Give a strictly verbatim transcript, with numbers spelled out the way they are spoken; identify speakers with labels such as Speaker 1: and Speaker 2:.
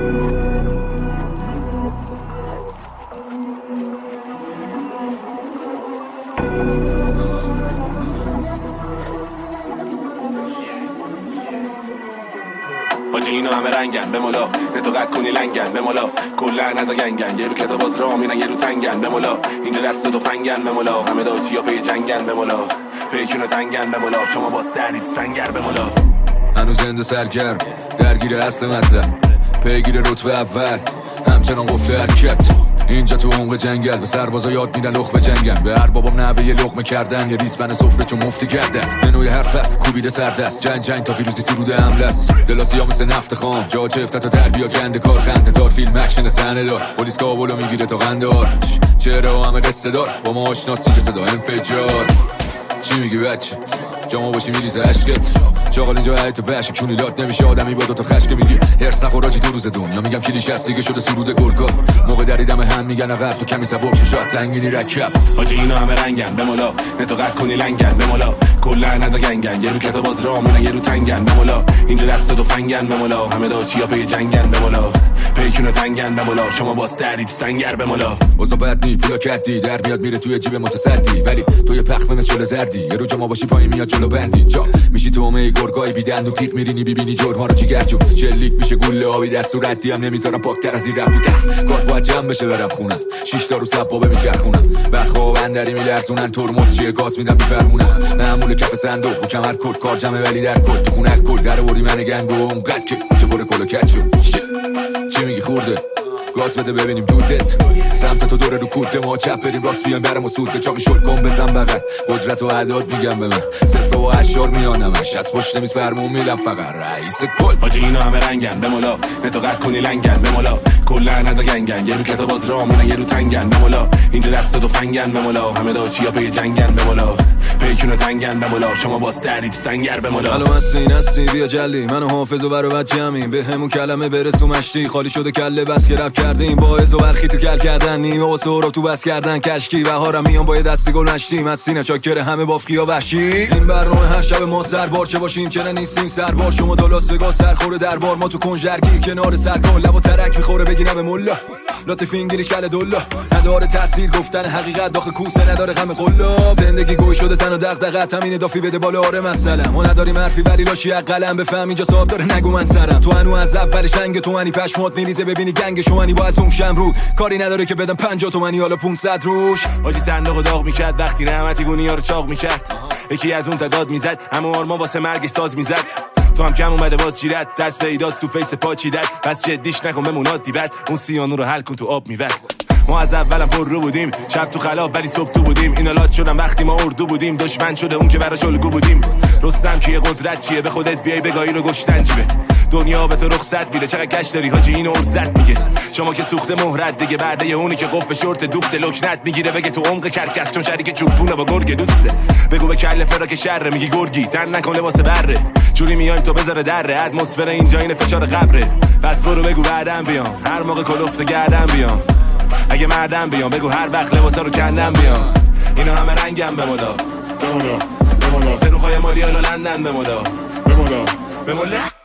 Speaker 1: حاجی اینا همه رنگن بمولا نتو قد کنی لنگن بمولا کلا ندا گنگن یه رو کتابات را میرن یه رو تنگن بمولا اینجا دست تو فنگن بمولا همه داشتی یا پی جنگن بمولا پیکونو تنگن بمولا شما باز درید سنگر بمولا
Speaker 2: هنوز زنده سرگرم درگیر اصل مطلب پیگیر رتبه اول همچنان قفل حرکت اینجا تو عمق جنگل به سربازا یاد میدن لخ به جنگل به هر بابام نوه یه لقمه کردن یه ریسپن سفره چون مفتی کردن منوی حرف است کوبیده سردست جنگ جنگ تا پیروزی سروده حمله است دلاسی ها مثل نفت خام جا چفته تا در بیاد گنده کار خنده دار فیلم اکشن صحنه دار پلیس کابلو میگیره تا قندار چهره همه قصه دار با ما آشناسی که صدا انفجار چی میگی بچه جامو باشی میریزه عشقت چاقال اینجا حیط وحش کونیلات نمیشه آدمی با دوتا خشک میگی هرس نخوراجی دو روز دنیا میگم کلیش هست دیگه شده سرود گرگا موقع دریدم هم میگن عقب تو کمی سبک شو شاید سنگینی رکب
Speaker 1: حاجی اینا همه رنگن بمولا نتو قد کنی لنگن بمولا کلا ندا گنگن یه رو کتاب باز را میرن یه رو تنگن بمولا اینجا دست تو فنگن بمولا همه داشتی یا پی جنگن بمولا پیکونو تنگن بمولا شما باز درید سنگر بمولا
Speaker 2: واسه بد نی پولا کدی در میاد میره توی جیب متصدی ولی تو یه پخت مثل شل زردی یه رو جما باشی پای میاد جلو بندی جا میشی تو همه گرگای بیدند و تیغ میرینی ببینی جرما رو جیگر جو چلیک میشه گوله آبی دست و ردی هم نمیذارم پاکتر از این رب بوده کار باید جمع بشه برم خونم شیش تا رو سبابه میچرخونم بعد خواب اندری میلرزونن ترمز چیه گاز میدم میفرمونم معمول کف صندوق و کمر کد کار جمعه ولی در کل تو خونه کل در وردی من گنگو اونقدر که کوچه پر کل و کت شد چی میگی خورده گاز بده ببینیم دودت سمت تو دوره رو کورته ما چپ بریم راست بیایم برم و سوده چاقی شل کن بزن بغل قدرت و عداد میگم به من صفر و اشار میانمش از پشت میز فرمون میلم فقط رئیس کل
Speaker 1: حاجی اینا همه رنگن بمولا نتو قد کنی لنگن بمولا کلا ندا گنگن یه رو کتاب باز را میرن یه رو تنگن بمولا اینجا دست تو فنگن بمولا همه داشتی یا پی جنگن بمولا پیکونو تنگن بمولا شما باز درید سنگر بمولا
Speaker 3: الو مستی نستی بیا جلی منو حافظ و برو بچ جمعیم به همون کلمه برسو مشتی خالی شده کله بس که رب کردیم باعث و برخی تو کل کردن نیمه و سورا تو بس کردن کشکی بهارم میام با دستی گل نشتیم از سینه چاکر همه بافقیا وحشی این برنامه هر شب ما سربار چه باشیم چه نیستیم سربار شما دو لاس وگاس سرخوره دربار ما تو کنجرگی کنار سرکار لب و ترک میخوره بگیرم به مولا لطف انگلیش کله دولا نداره تاثیر گفتن حقیقت داخل کوسه نداره غم قلا زندگی گوی شده تن و دغدغه همین دافی بده بالا آره مثلا ما نداریم حرفی ولی لاشی قلم بفهم اینجا صاحب داره نگو من سرم تو هنو از اول شنگ تو منی پشمات میریزه ببینی گنگ شوانی با از اون شم رو کاری نداره که بدم پنجاه تومانی حالا پانصد روش
Speaker 1: حاجی صندوق داغ میکرد وقتی رحمتی گونیا رو چاق میکرد یکی از اون تداد میزد اما آرما واسه مرگ ساز میزد تو هم کم اومده باز جیرت درس پیداست تو فیس پا چیدت پس جدیش نکن بمون عادی بد اون سیانو رو حل کن تو آب میور ما از اولم پر رو بودیم شب تو خلاب ولی صبح تو بودیم اینا لات شدن وقتی ما اردو بودیم دشمن شده اون که براش الگو بودیم رستم کیه قدرت چیه به خودت بیای بگاهی رو گشتن جیبت دنیا به تو رخصت میده چقدر کش داری حاجی اینو ارزت میگه شما که سوخته مهرت دیگه بعد یه اونی که قف به شورت دوخته لکنت میگیره بگه تو عمق کرکس چون شریک چوبونه با گرگ دوسته بگو به کله فرا که شره میگی گرگی تن نکن لباس بره جوری میایم تو بذاره دره اتمسفر اینجا این فشار قبره پس برو بگو بعدم بیام هر موقع کلفت گردم بیام اگه مردم بیام بگو هر وقت لباسا رو کندم بیام اینا همه رنگم بمولا بمولا بمولا زروخای مالی و لندن بمولا بمولا بمولا